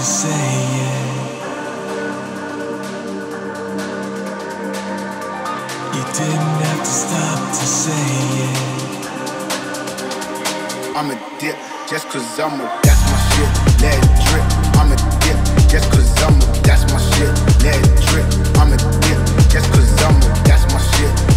say it. You didn't have to stop to say it. I'm a dip, just cause I'm a, that's my shit, let it drip. I'm a dip, just cause I'm a, that's my shit, let it drip. I'm a dip, just cause I'm a, that's my shit,